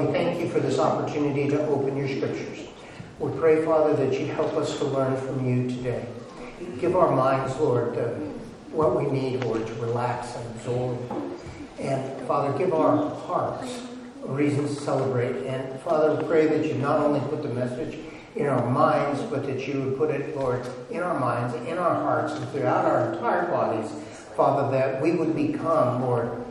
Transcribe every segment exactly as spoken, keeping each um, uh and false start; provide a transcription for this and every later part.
Father, we thank you for this opportunity to open your scriptures. We pray, Father, that you help us to learn from you today. Give our minds, Lord, uh, what we need, Lord, to relax and absorb. And, Father, give our hearts a reason to celebrate. And, Father, we pray that you not only put the message in our minds, but that you would put it, Lord, in our minds, in our hearts, and throughout our entire bodies, Father, that we would become, Lord,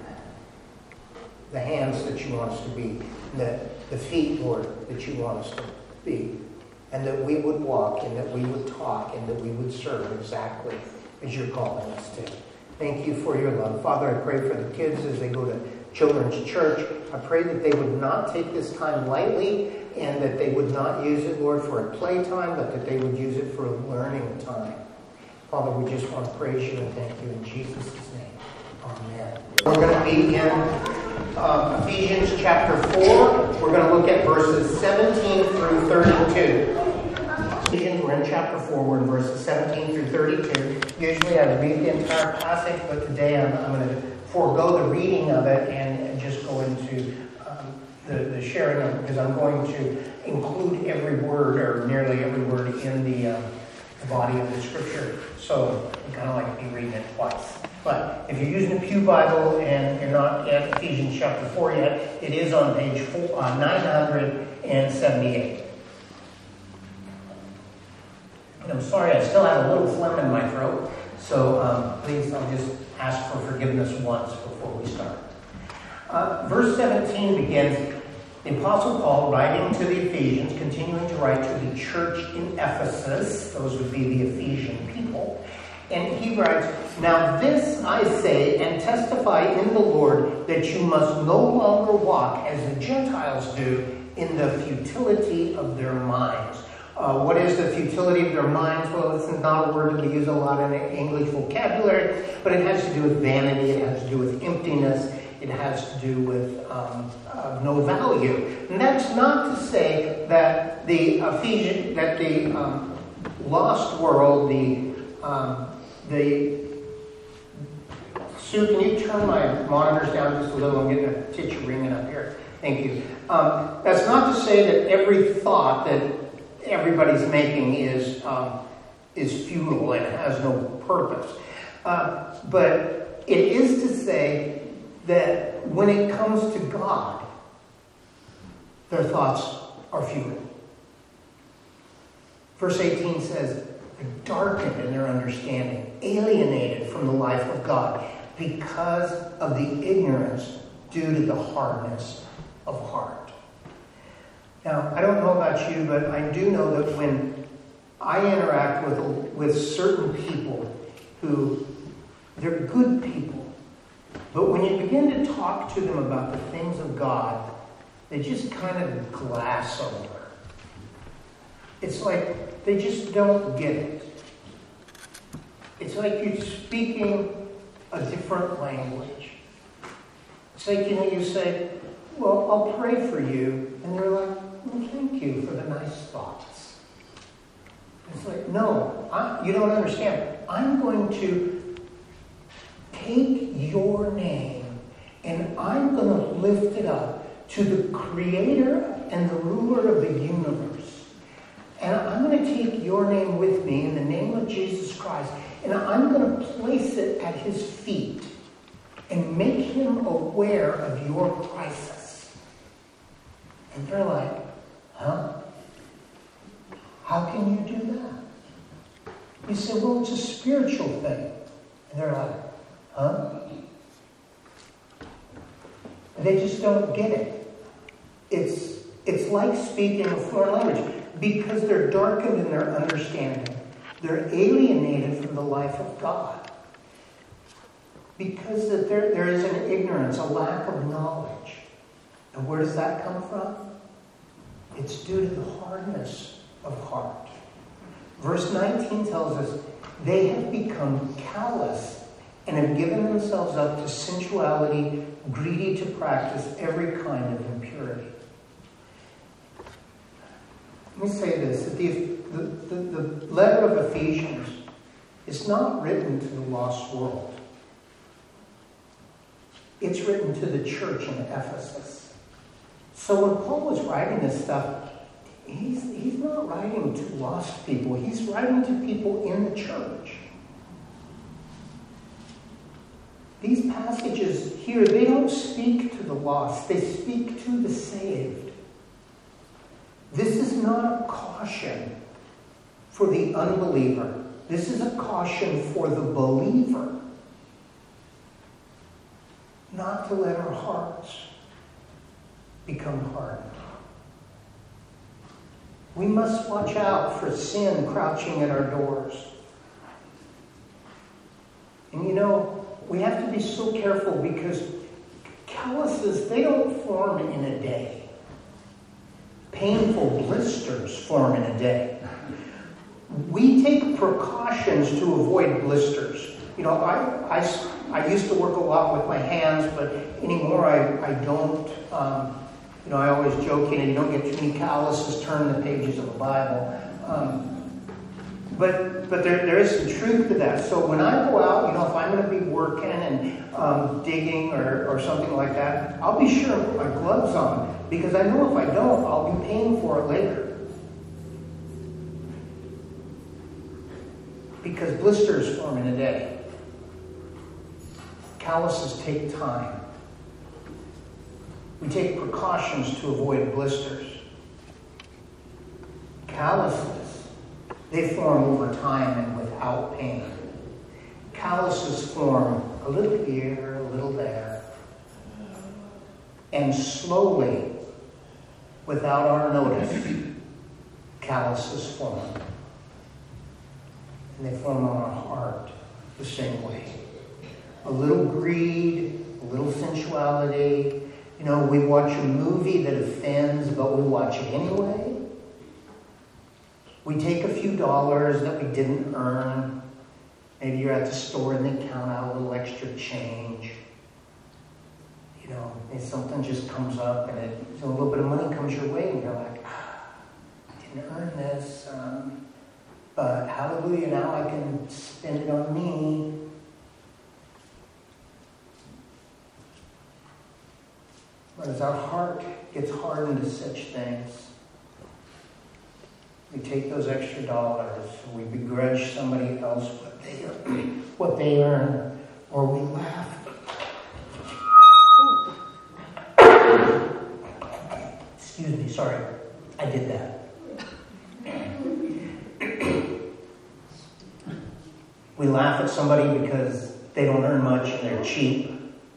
the hands that you want us to be, the, the feet, Lord, that you want us to be, and that we would walk, and that we would talk, and that we would serve exactly as you're calling us to. Thank you for your love. Father, I pray for the kids as they go to children's church. I pray that they would not take this time lightly, and that they would not use it, Lord, for a playtime, but that they would use it for a learning time. Father, we just want to praise you and thank you in Jesus' name. Amen. We're going to be in uh, Ephesians chapter four. We're going to look at verses seventeen through thirty-two. Ephesians, we're in chapter four. We're in verses seventeen through thirty-two. Usually I read the entire passage, but today I'm, I'm going to forego the reading of it and, and just go into um, the, the sharing of it, because I'm going to include every word, or nearly every word, in the, um, the body of the scripture. So I kind of like to be reading it twice. But if you're using a Pew Bible and you're not at Ephesians chapter four yet, it is on page four, uh, nine hundred seventy-eight. And I'm sorry, I still have a little phlegm in my throat, so um, please, I'll just ask for forgiveness once before we start. Uh, verse seventeen begins, the Apostle Paul, writing to the Ephesians, continuing to write to the church in Ephesus, those would be the Ephesian people, and he writes, "Now this I say and testify in the Lord, that you must no longer walk as the Gentiles do in the futility of their minds." Uh, what is the futility of their minds? Well, it's not a word that we use a lot in the English vocabulary, but it has to do with vanity, it has to do with emptiness, it has to do with um, uh, no value. And that's not to say that the Ephesian, that the um, lost world, the um, the Sue, can you turn my monitors down just a little? I'm getting a titch ringing up here. Thank you. Um, that's not to say that every thought that everybody's making is um, is futile and has no purpose. Uh, but it is to say that when it comes to God, their thoughts are futile. Verse eighteen says, "They're darkened in their understanding, alienated from the life of God because of the ignorance due to the hardness of heart." Now, I don't know about you, but I do know that when I interact with with certain people who, they're good people, but when you begin to talk to them about the things of God, they just kind of glass over. It's like they just don't get it. It's like you're speaking a different language. It's like, you know, you say, "Well, I'll pray for you," and they're like, "Well, thank you for the nice thoughts." It's like, no, I, you don't understand. I'm going to take your name and I'm going to lift it up to the creator and the ruler of the universe. And I'm going to take your name with me in the name of Jesus Christ, and I'm going to place it at his feet and make him aware of your crisis. And they're like, "Huh? How can you do that?" You say, "Well, it's a spiritual thing." And they're like, "Huh?" They just don't get it. It's, it's like speaking a foreign language because they're darkened in their understanding. They're alienated from the life of God. Because that there, there is an ignorance, a lack of knowledge. And where does that come from? It's due to the hardness of heart. Verse nineteen tells us, "They have become callous and have given themselves up to sensuality, greedy to practice every kind of impurity." Let me say this, that the, the, the, the letter of Ephesians is not written to the lost world. It's written to the church in Ephesus. So when Paul was writing this stuff, he's, he's not writing to lost people. He's writing to people in the church. These passages here, they don't speak to the lost. They speak to the saved. This is not a caution for the unbeliever. This is a caution for the believer. Not to let our hearts become hardened. We must watch out for sin crouching at our doors. And you know, we have to be so careful because calluses, they don't form in a day. Painful blisters form in a day. We take precautions to avoid blisters. You know, I, I, I used to work a lot with my hands, but anymore I, I don't. Um, you know, I always joke, you know, you don't get too many calluses turning the pages of the Bible. Um, But but there, there is some truth to that. So when I go out, you know, if I'm going to be working and um, digging or, or something like that, I'll be sure to put my gloves on. Because I know if I don't, I'll be paying for it later. Because blisters form in a day. Calluses take time. We take precautions to avoid blisters. Calluses, they form over time and without pain. Calluses form a little here, a little there. And slowly, without our notice, calluses form. And they form on our heart the same way. A little greed, a little sensuality. You know, we watch a movie that offends, but we watch it anyway. We take a few dollars that we didn't earn. Maybe you're at the store and they count out a little extra change. You know, and something just comes up and it, so a little bit of money comes your way and you're like, ah, I didn't earn this. Um, but hallelujah, now I can spend it on me. But as our heart gets hardened to such things, we take those extra dollars, we begrudge somebody else what they what they earn, or we laugh. Excuse me, sorry, I did that. We laugh at somebody because they don't earn much and they're cheap.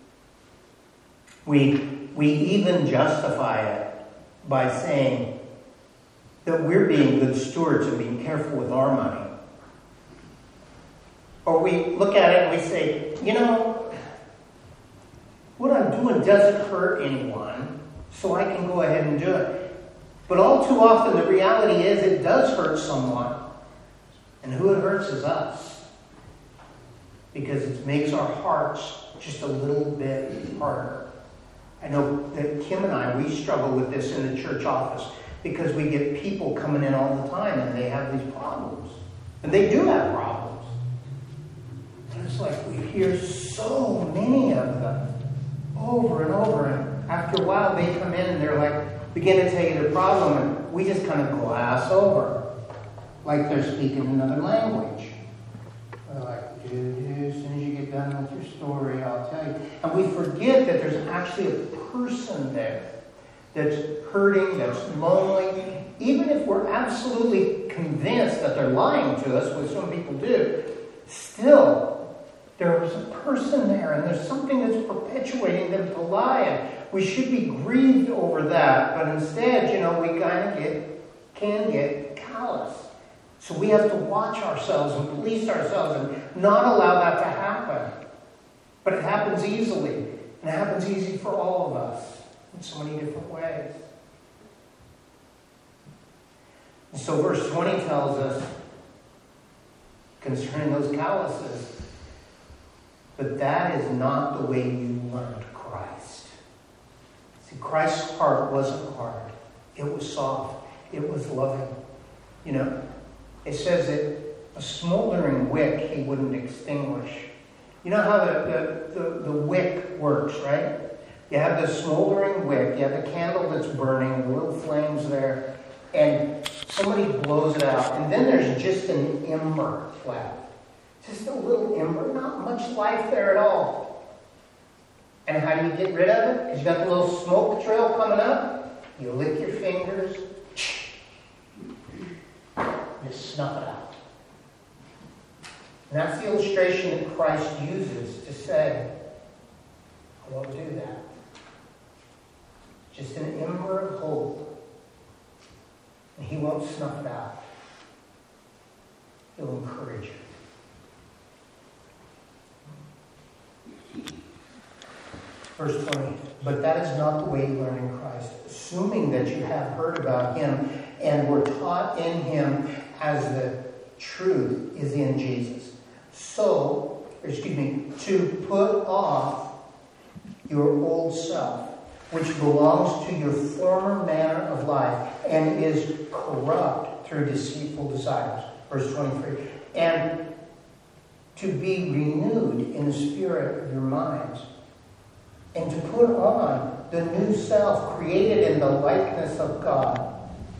We we even justify it by saying that we're being good stewards and being careful with our money. Or we look at it and we say, you know, what I'm doing doesn't hurt anyone, so I can go ahead and do it. But all too often the reality is it does hurt someone. And who it hurts is us. Because it makes our hearts just a little bit harder. I know that Kim and I, we struggle with this in the church office. Because we get people coming in all the time and they have these problems. And they do have problems. And it's like we hear so many of them over and over. And after a while they come in and they're like, begin to tell you the problem. And we just kind of glass over. Like they're speaking another language. They're like, dude, as soon as you get done with your story, I'll tell you. And we forget that there's actually a person there that's hurting, that's lonely. Even if we're absolutely convinced that they're lying to us, which some people do, still, there is a person there, and there's something that's perpetuating them to lie. And we should be grieved over that, but instead, you know, we kind of get, can get callous. So we have to watch ourselves and police ourselves and not allow that to happen. But it happens easily, and it happens easy for all of us. In so many different ways. And so verse twenty tells us concerning those calluses, but that is not the way you learned Christ. See, Christ's heart wasn't hard. It was soft. It was loving. You know, it says that a smoldering wick he wouldn't extinguish. You know how the, the, the, the wick works, right? You have the smoldering wick, you have the candle that's burning, the little flames there, and somebody blows it out, and then there's just an ember left. Just a little ember, not much life there at all. And how do you get rid of it? Because you got the little smoke trail coming up. You lick your fingers. You snuff it out. And that's the illustration that Christ uses to say, I won't do that. Just an ember of hope. And he won't snuff it out. He'll encourage you. Verse twenty, but that is not the way you learn in Christ, assuming that you have heard about him and were taught in him as the truth is in Jesus. So, or excuse me, to put off your old self, which belongs to your former manner of life and is corrupt through deceitful desires. Verse twenty-three, and to be renewed in the spirit of your minds, and to put on the new self created in the likeness of God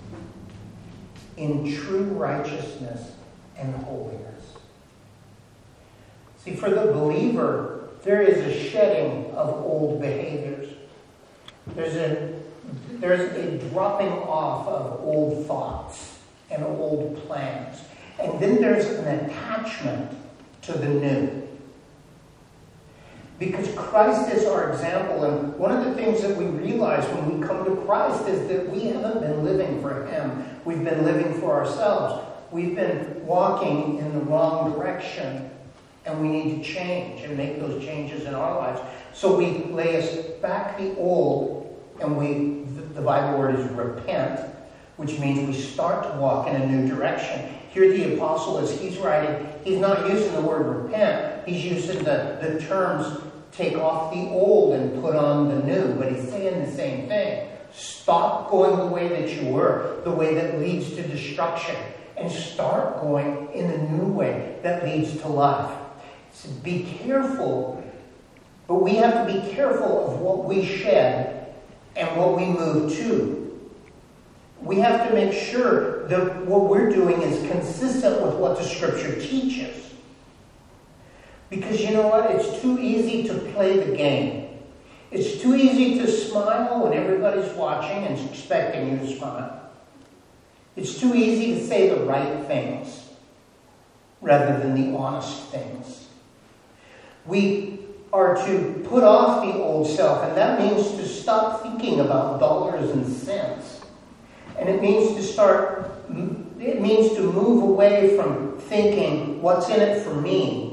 in true righteousness and holiness. See, for the believer, there is a shedding of old behaviors. There's a, there's a dropping off of old thoughts and old plans. And then there's an attachment to the new. Because Christ is our example, and one of the things that we realize when we come to Christ is that we haven't been living for him. We've been living for ourselves. We've been walking in the wrong direction, and we need to change and make those changes in our lives. So we lay us back the old, and we, the Bible word is repent, which means we start to walk in a new direction. Here the apostle, as he's writing, he's not using the word repent. He's using the, the terms take off the old and put on the new. But he's saying the same thing. Stop going the way that you were, the way that leads to destruction, and start going in the new way that leads to life. So be careful, but we have to be careful of what we shed and what we move to. We have to make sure that what we're doing is consistent with what the Scripture teaches. Because you know what? It's too easy to play the game. It's too easy to smile when everybody's watching and expecting you to smile. It's too easy to say the right things rather than the honest things. We are to put off the old self, and that means to stop thinking about dollars and cents. And it means to start, it means to move away from thinking, what's in it for me?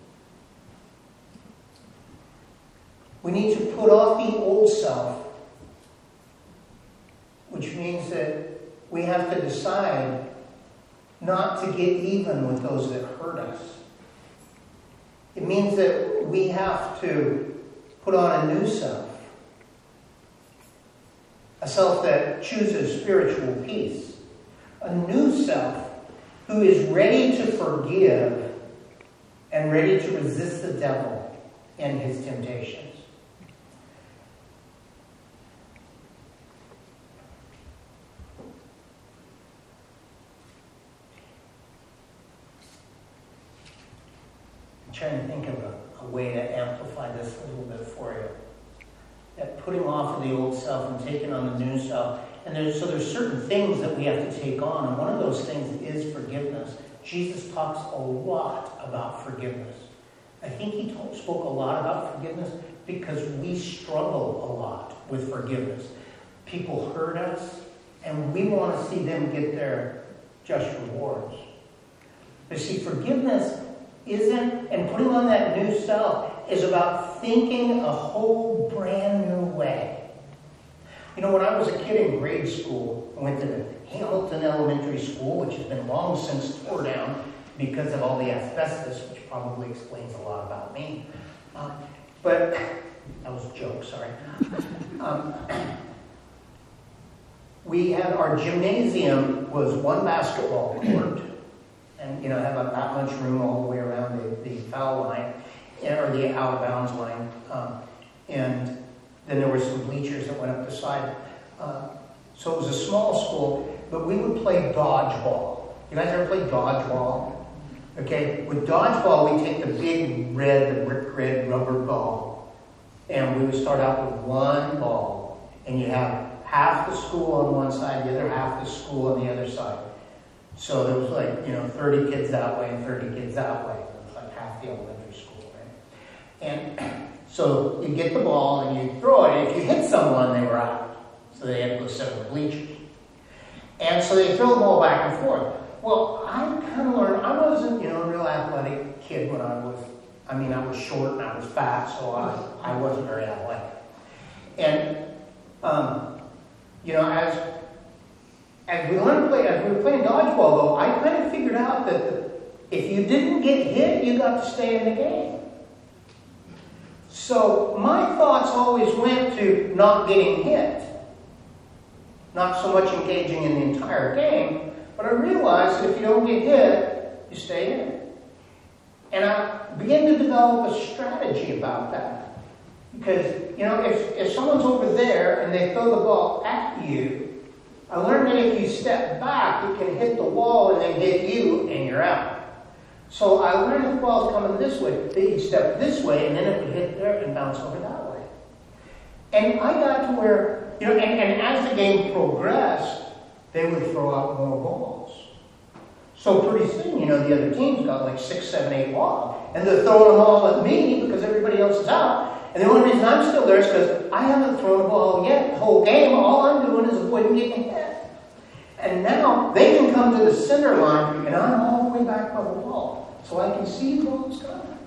We need to put off the old self, which means that we have to decide not to get even with those that hurt us. It means that we have to put on a new self, a self that chooses spiritual peace, a new self who is ready to forgive and ready to resist the devil and his temptations. I'm trying to think of a, a way to amplify this a little bit for you. That putting off of the old self and taking on the new self. And there's, so there's certain things that we have to take on. And one of those things is forgiveness. Jesus talks a lot about forgiveness. I think he told, spoke a lot about forgiveness because we struggle a lot with forgiveness. People hurt us, and we want to see them get their just rewards. But see, forgiveness isn't, and putting on that new self is about thinking a whole brand new way. You know, when I was a kid in grade school, I went to the Hamilton Elementary School, which has been long since tore down because of all the asbestos, which probably explains a lot about me. Um, but, that was a joke, sorry. Um, we had, our gymnasium was one basketball court, and, you know, have about that much room all the way around the, the foul line, or the out of bounds line. Um, and Then there were some bleachers that went up the side. Uh, so it was a small school, but we would play dodgeball. You guys ever play dodgeball? Okay, with dodgeball, we take the big red, the brick red rubber ball, and we would start out with one ball, and you have half the school on one side, the other half the school on the other side. So there was like, you know, thirty kids that way and thirty kids that way. It was like half the elementary school, right? And so you get the ball and you throw it, and if you hit someone, they were out. So they had to go sit on the bleachers. And so they throw the ball back and forth. Well, I kind of learned, I wasn't, you know, a real athletic kid when I was, I mean, I was short and I was fat, so I, I wasn't very athletic. And, um, you know, as, as we learned to play, as we were playing dodgeball, though, I kind of figured out that the, if you didn't get hit, you got to stay in the game. So my thoughts always went to not getting hit. Not so much engaging in the entire game, but I realized that if you don't get hit, you stay in. And I began to develop a strategy about that. Because, you know, if, if someone's over there and they throw the ball at you, I learned that if you step back, it can hit the wall and then hit you and you're out. So I learned if the ball's coming this way, that you step this way and then it would hit there and bounce over that way. And I got to where, you know, and, and as the game progressed, they would throw out more balls. So pretty soon, you know, the other team's got like six, seven, eight balls. And they're throwing them all at me because everybody else is out. And the only reason I'm still there is because I haven't thrown a ball yet. The whole game, all I'm doing is avoiding getting hit. And now they can come to the center line, and I'm all the way back by the wall. So I can see the ball's coming.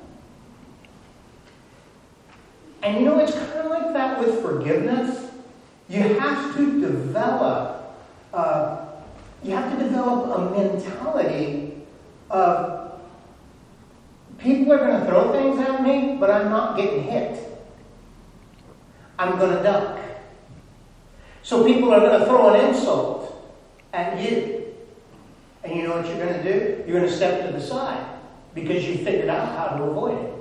And you know, it's kind of like that with forgiveness. You have to develop, uh, you have to develop a mentality of people are going to throw things at me, but I'm not getting hit. I'm going to duck. So people are going to throw an insult at you. And you know what you're going to do? You're going to step to the side because you figured out how to avoid it.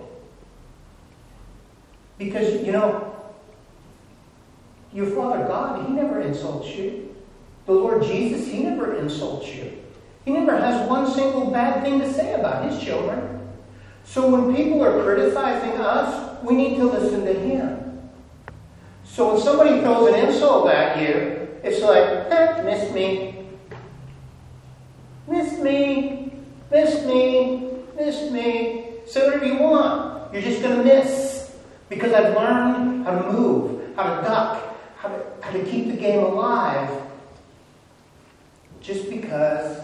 Because, you know, your Father God, He never insults you. The Lord Jesus, He never insults you. He never has one single bad thing to say about His children. So when people are criticizing us, we need to listen to Him. So when somebody throws an insult at you, it's like, eh, miss me. Miss me. Miss me. Miss me. Say whatever you want. You're just going to miss. Because I've learned how to move, how to duck, how to, how to keep the game alive. Just because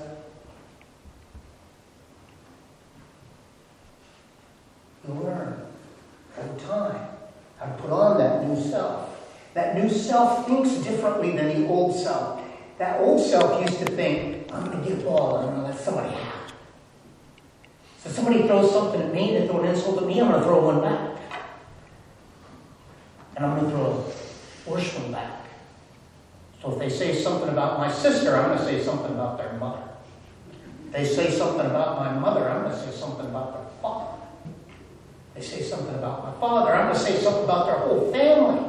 you learn over time how to put on that new self. That new self thinks differently than the old self. That old self used to think, I'm going to get a ball and I'm going to let somebody have it. So somebody throws something at me, they throw an insult at me, I'm going to throw one back. And I'm going to throw a worse one back. So if they say something about my sister, I'm going to say something about their mother. If they say something about my mother, I'm going to say something about their father. If they say something about my father, I'm going to say something about their whole family.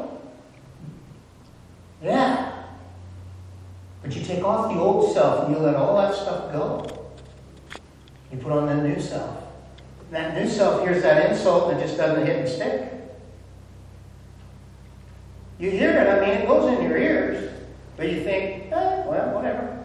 Yeah. But you take off the old self and you let all that stuff go. You put on the new self. And that new self hears that insult and it just doesn't hit and stick. You hear it, I mean, it goes in your ears, but you think, eh, well, whatever.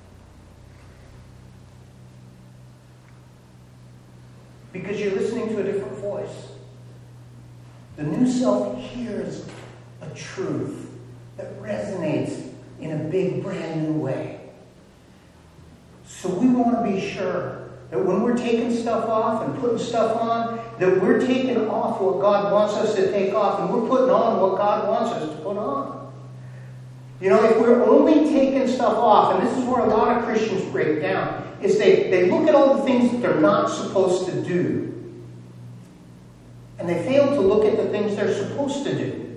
Because you're listening to a different voice. The new self hears a truth that resonates in a big, brand new way. So we want to be sure that when we're taking stuff off and putting stuff on, that we're taking off what God wants us to take off, and we're putting on what God wants us to put on. You know, if we're only taking stuff off, and this is where a lot of Christians break down, is they, they look at all the things that they're not supposed to do, and they fail to look at the things they're supposed to do.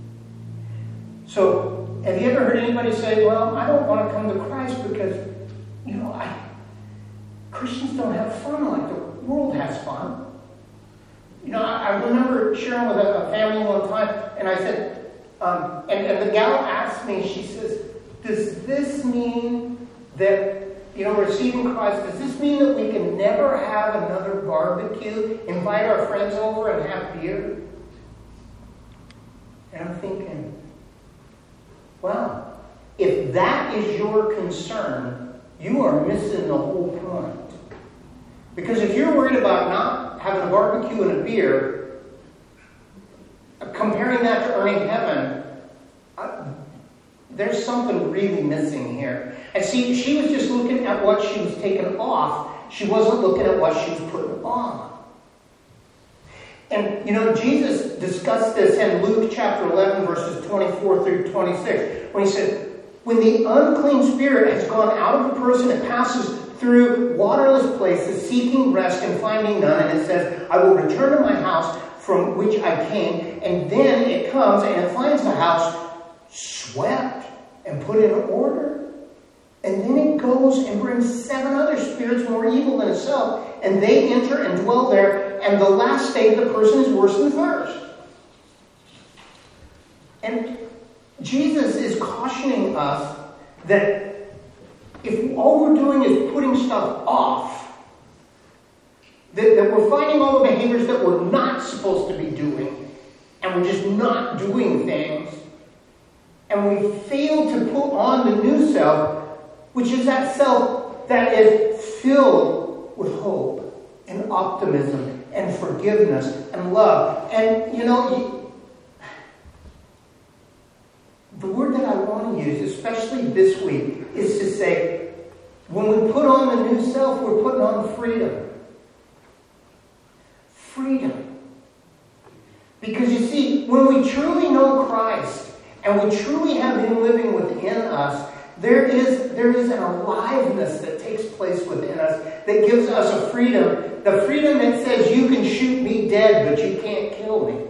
So, have you ever heard anybody say, well, I don't want to come to Christ because, you know, I, Christians don't have fun like the world has fun. You know, I, I remember sharing with a, a family one time, and I said, Um, and, and the gal asked me, she says, does this mean that, you know, receiving Christ, does this mean that we can never have another barbecue, invite our friends over and have beer? And I'm thinking, wow, if that is your concern, you are missing the whole point. Because if you're worried about not having a barbecue and a beer, comparing that to earning heaven, I, there's something really missing here. And see, she was just looking at what she was taking off. She wasn't looking at what she was putting on. And, you know, Jesus discussed this in Luke chapter eleven, verses twenty-four through twenty-six, when he said, when the unclean spirit has gone out of a person, it passes through waterless places, seeking rest and finding none. And it says, I will return to my house from which I came. And then it comes and it finds the house swept and put in order. And then it goes and brings seven other spirits more evil than itself. And they enter and dwell there. And the last state of the person is worse than the first. And Jesus is cautioning us that if all we're doing is putting stuff off, that, that we're finding all the behaviors that we're not supposed to be doing, and we're just not doing things, and we fail to put on the new self, which is that self that is filled with hope and optimism and forgiveness and love. And, you know, the word that I want to use, especially this week, is to say, when we put on the new self, we're putting on freedom. Freedom. Because you see, when we truly know Christ, and we truly have Him living within us, there is, there is an aliveness that takes place within us that gives us a freedom. The freedom that says, you can shoot me dead, but you can't kill me.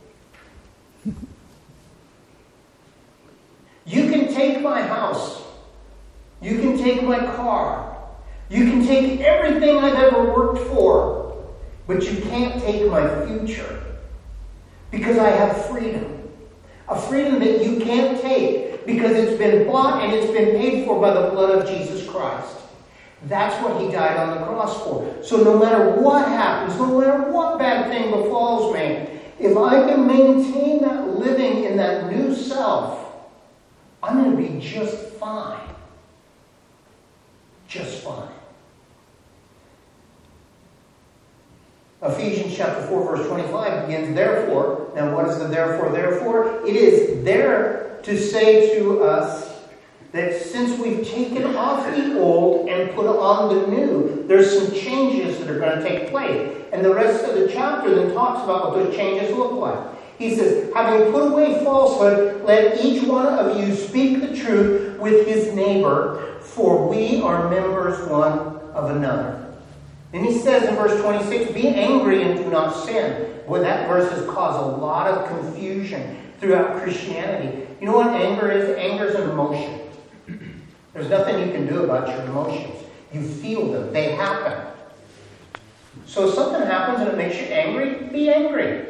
You can take my house. You can take my car. You can take everything I've ever worked for. But you can't take my future. Because I have freedom. A freedom that you can't take. Because it's been bought and it's been paid for by the blood of Jesus Christ. That's what He died on the cross for. So no matter what happens, no matter what bad thing befalls me, if I can maintain that living in that new self, I'm going to be just fine. Just fine. Ephesians chapter four, verse twenty-five begins, therefore. Now what is the therefore, therefore? It is there to say to us that since we've taken off the old and put on the new, there's some changes that are going to take place. And the rest of the chapter then talks about what those changes look like. He says, having put away falsehood, let each one of you speak the truth with his neighbor, for we are members one of another. Then he says in verse twenty-six, be angry and do not sin. Boy, that verse has caused a lot of confusion throughout Christianity. You know what anger is? Anger is an emotion. There's nothing you can do about your emotions. You feel them. They happen. So if something happens and it makes you angry, be angry.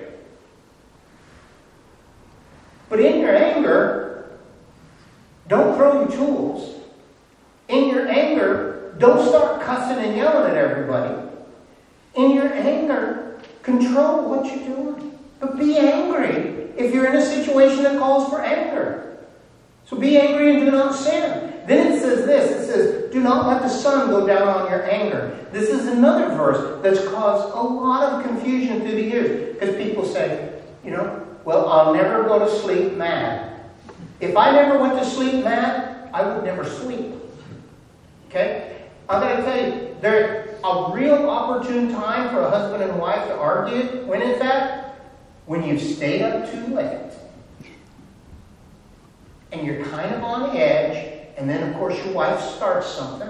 But in your anger, don't throw your tools. In your anger, don't start cussing and yelling at everybody. In your anger, control what you're doing. But be angry if you're in a situation that calls for anger. So be angry and do not sin. Then it says this, it says, do not let the sun go down on your anger. This is another verse that's caused a lot of confusion through the years. Because people say, you know, well, I'll never go to sleep mad. If I never went to sleep mad, I would never sleep. Okay? I'm going to tell you, there's a real opportune time for a husband and wife to argue. When is that? When you've stayed up too late. And you're kind of on edge. And then, of course, your wife starts something.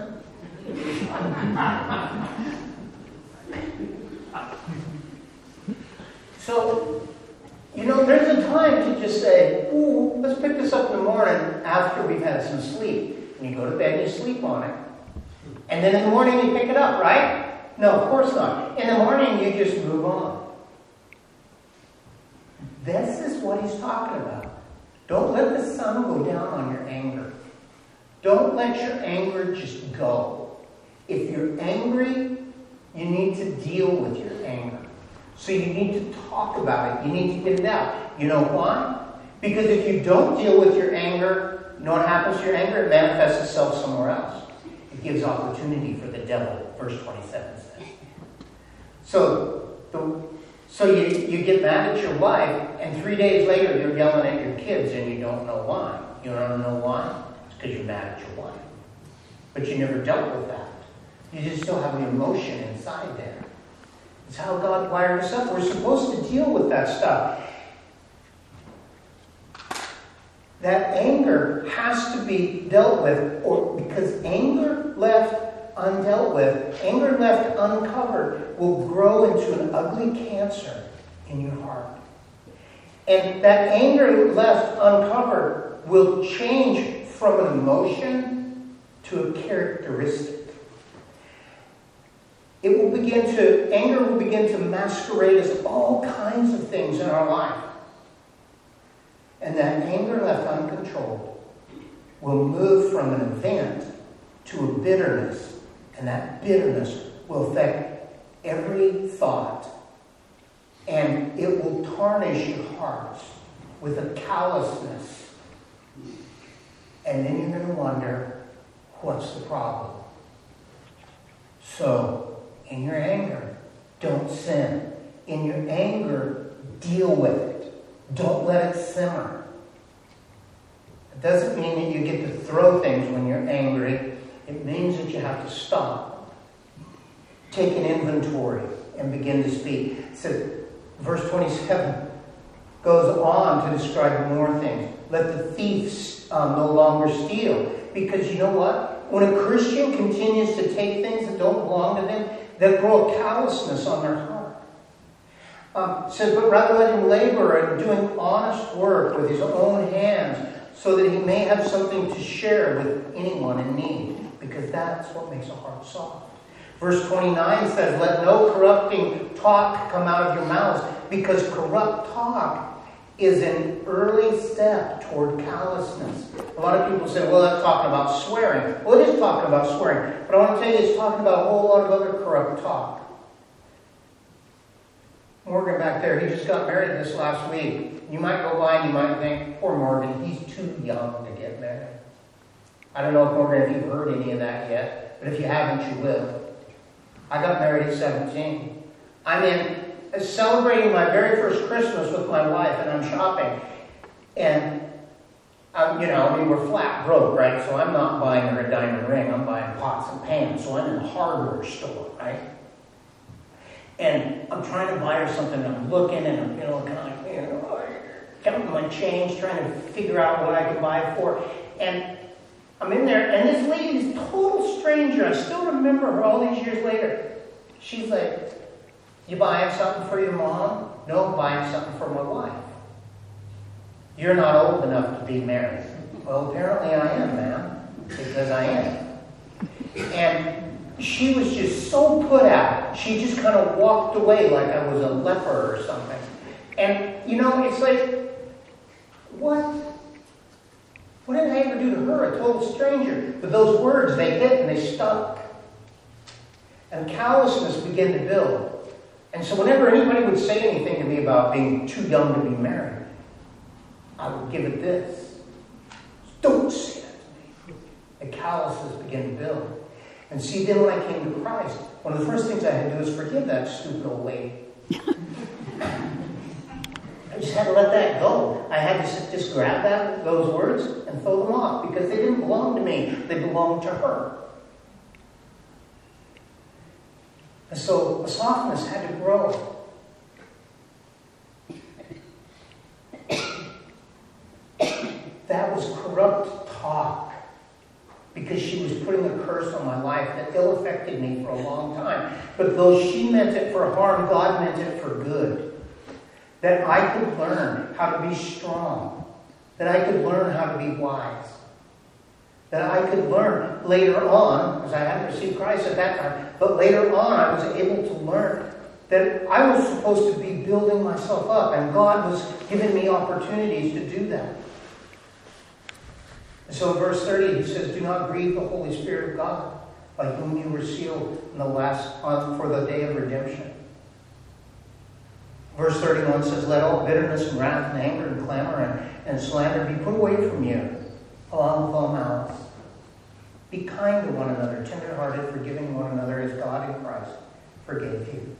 So, you know, there's a time to just say, ooh, let's pick this up in the morning after we've had some sleep. And you go to bed and you sleep on it. And then in the morning you pick it up, right? No, of course not. In the morning you just move on. This is what he's talking about. Don't let the sun go down on your anger. Don't let your anger just go. If you're angry, you need to deal with your anger. So you need to talk about it. You need to get it out. You know why? Because if you don't deal with your anger, you know what happens to your anger? It manifests itself somewhere else. It gives opportunity for the devil, verse twenty-seven says. So, the, so you, you get mad at your wife, and three days later you're yelling at your kids, and you don't know why. You don't know why? It's because you're mad at your wife. But you never dealt with that. You just still have the emotion inside there. It's how God wired us up. We're supposed to deal with that stuff. That anger has to be dealt with, or because anger left undealt with, anger left uncovered, will grow into an ugly cancer in your heart. And that anger left uncovered will change from an emotion to a characteristic. It will begin to, anger will begin to masquerade as all kinds of things in our life. And that anger left uncontrolled will move from an event to a bitterness. And that bitterness will affect every thought. And it will tarnish your hearts with a callousness. And then you're going to wonder, what's the problem? So, in your anger, don't sin. In your anger, deal with it. Don't let it simmer. It doesn't mean that you get to throw things when you're angry. It means that you have to stop. Take an inventory and begin to speak. It says, verse twenty-seven goes on to describe more things. Let the thieves um, no longer steal. Because you know what? When a Christian continues to take things that don't belong to them, they'll grow a callousness on their heart. Um, it says, but rather let him labor in doing honest work with his own hands, so that he may have something to share with anyone in need. Because that's what makes a heart soft. Verse twenty-nine says, let no corrupting talk come out of your mouths, because corrupt talk is an early step toward callousness. A lot of people say, well, that's talking about swearing. Well, it is talking about swearing. But I want to tell you, it's talking about a whole lot of other corrupt talk. Morgan back there, he just got married this last week. You might go by and you might think, poor Morgan, he's too young to get married. I don't know, if Morgan, if you've heard any of that yet, but if you haven't, you will. I got married at seventeen. I'm in celebrating my very first Christmas with my wife, and I'm shopping. And, um, you know, I mean, we're flat broke, right? So I'm not buying her a diamond ring. I'm buying pots and pans. So I'm in a hardware store, right? And I'm trying to buy her something. I'm looking, and I'm, you know, kind of, you know, counting my change, trying to figure out what I can buy it for. And I'm in there, and this lady, this total stranger, I still remember her all these years later. She's like, you buying something for your mom? No, I'm buying something for my wife. You're not old enough to be married. Well, apparently I am, ma'am, because I am. And she was just so put out. She just kind of walked away like I was a leper or something. And, you know, it's like, what? What did I ever do to her, a total stranger? But those words, they hit and they stuck. And callousness began to build. And so whenever anybody would say anything to me about being too young to be married, I would give it this. Don't say that to me. The calluses began to build. And see, then when I came to Christ, one of the first things I had to do was forgive that stupid old lady. I just had to let that go. I had to just grab that, those words and throw them off, because they didn't belong to me. They belonged to her. And so the softness had to grow. That was corrupt talk, because she was putting a curse on my life that ill-affected me for a long time. But though she meant it for harm, God meant it for good. That I could learn how to be strong. That I could learn how to be wise. That I could learn later on, because I hadn't received Christ at that time, but later on I was able to learn that I was supposed to be building myself up, and God was giving me opportunities to do that. And so in verse thirty, he says, do not grieve the Holy Spirit of God, by whom you were sealed in the last on for the day of redemption. Verse thirty-one says, let all bitterness and wrath and anger and clamor and, and slander be put away from you, along with all malice. Be kind to one another, tenderhearted, forgiving one another as God in Christ forgave you.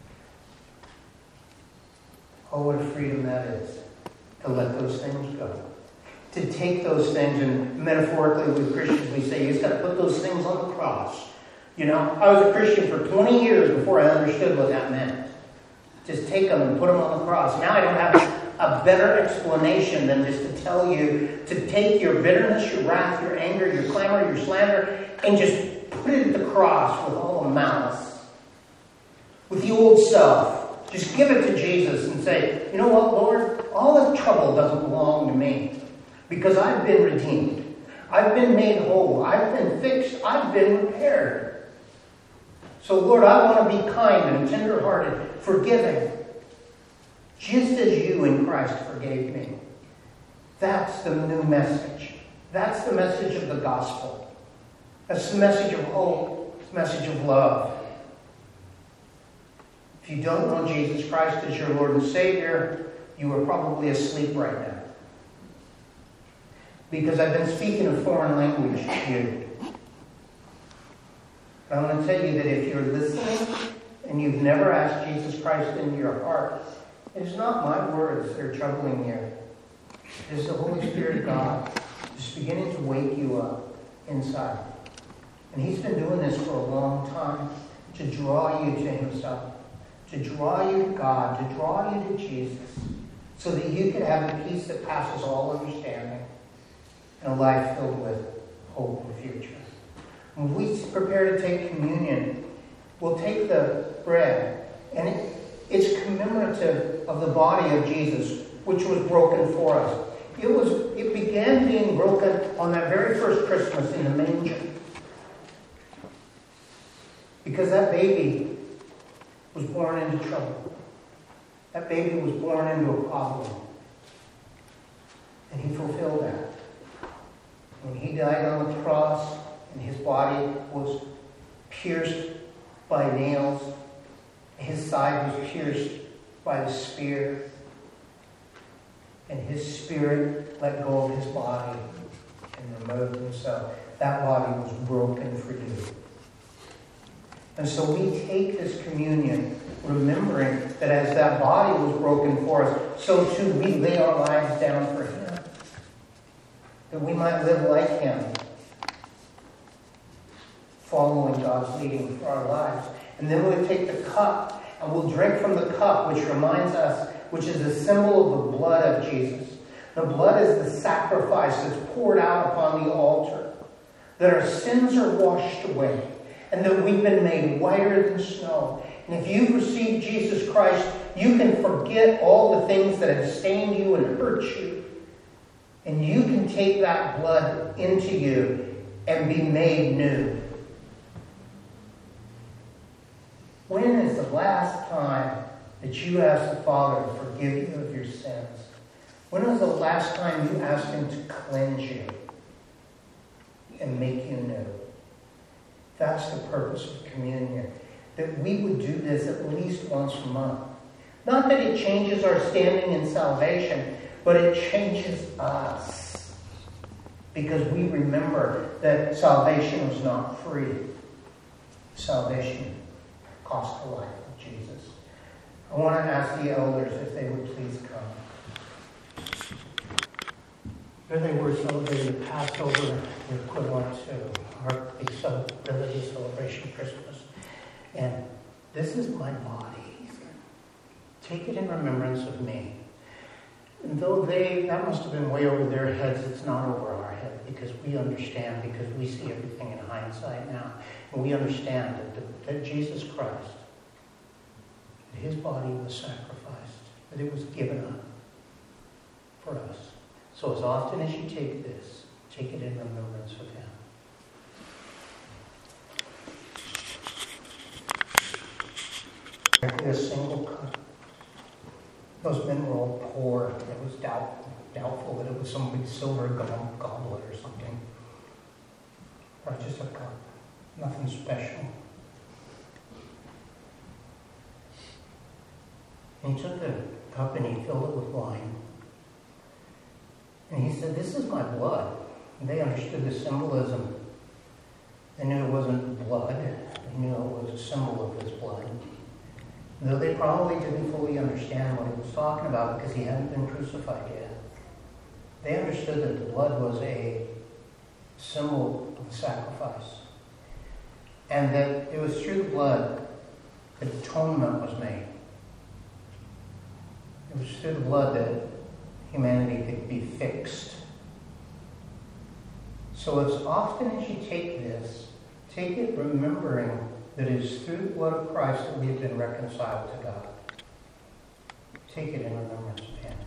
Oh, what a freedom that is, to let those things go. To take those things, and metaphorically we Christians, we say, you just got to put those things on the cross. You know, I was a Christian for twenty years before I understood what that meant. Just take them and put them on the cross. Now I don't have a better explanation than just to tell you to take your bitterness, your wrath, your anger, your clamor, your slander, and just put it at the cross with all the malice. With the old self. Just give it to Jesus and say, you know what, Lord? All the trouble doesn't belong to me. Because I've been redeemed. I've been made whole. I've been fixed. I've been repaired. So, Lord, I want to be kind and tenderhearted, forgiving, just as you in Christ forgave me. That's the new message. That's the message of the gospel. That's the message of hope. It's the message of love. If you don't know Jesus Christ as your Lord and Savior, you are probably asleep right now. Because I've been speaking a foreign language to you. But I'm going to tell you that if you're listening and you've never asked Jesus Christ into your heart, it is not my words that are troubling you. It is the Holy Spirit of God just beginning to wake you up inside. And He's been doing this for a long time to draw you to Himself, to draw you to God, to draw you to Jesus, so that you can have the peace that passes all understanding and a life filled with hope and future. When we prepare to take communion, we'll take the bread, and it, it's commemorative of the body of Jesus, which was broken for us. It was. It began being broken on that very first Christmas in the manger. Because that baby was born into trouble. That baby was born into a problem. And He fulfilled that. When He died on the cross and His body was pierced by nails, His side was pierced by the spear, and His spirit let go of His body and removed Himself. That body was broken for you. And so we take this communion remembering that as that body was broken for us, so too we lay our lives down for Him. That we might live like Him, following God's leading for our lives. And then we'll take the cup, and we'll drink from the cup, which reminds us, which is a symbol of the blood of Jesus. The blood is the sacrifice that's poured out upon the altar, that our sins are washed away, and that we've been made whiter than snow. And if you've received Jesus Christ, you can forget all the things that have stained you and hurt you. And you can take that blood into you and be made new. When is the last time that you asked the Father to forgive you of your sins? When was the last time you asked Him to cleanse you and make you new? That's the purpose of communion. That we would do this at least once a month. Not that it changes our standing in salvation, but it changes us. Because we remember that salvation was not free. Salvation cost the life of Jesus. I want to ask the elders if they would please come. Here they were celebrating the Passover, the equivalent to our big religious celebration, Christmas. And this is my body. Take it in remembrance of me. And though they, that must have been way over their heads, it's not over our head, because we understand, because we see everything in hindsight now. And we understand that, the, that Jesus Christ, that His body was sacrificed, that it was given up for us. So as often as you take this, take it in remembrance of Him. A single cup. Those men were all poor. There was doubt, doubtful that it was some big silver go- goblet or something. But just a cup. Nothing special. And he took the cup and he filled it with wine. And he said, "This is my blood." And they understood the symbolism. They knew it wasn't blood. They knew it was a symbol of his blood. Though they probably didn't fully understand what he was talking about because he hadn't been crucified yet. They understood that the blood was a symbol of sacrifice. And that it was through the blood that atonement was made. It was through the blood that humanity could be fixed. So as often as you take this, take it remembering that it is through the blood of Christ that we have been reconciled to God. Take it in remembrance of Him.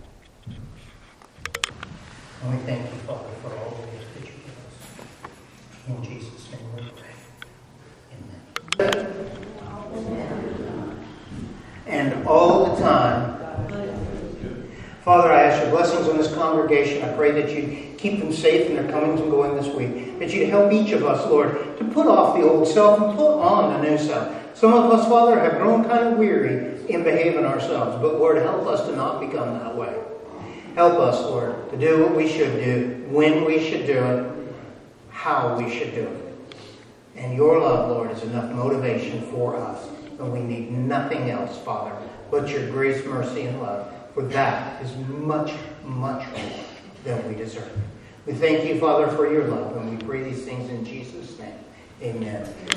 And we thank you, Father, for all the gifts that you give us. In Jesus' name we pray. Amen. And all the time, Father, I ask your blessings on this congregation. I pray that you keep them safe in their comings and going this week. That you'd help each of us, Lord, to put off the old self and put on the new self. Some of us, Father, have grown kind of weary in behaving ourselves. But, Lord, help us to not become that way. Help us, Lord, to do what we should do, when we should do it, how we should do it. And your love, Lord, is enough motivation for us. And we need nothing else, Father, but your grace, mercy, and love. For that is much, much more than we deserve. We thank you, Father, for your love, and we pray these things in Jesus' name. Amen.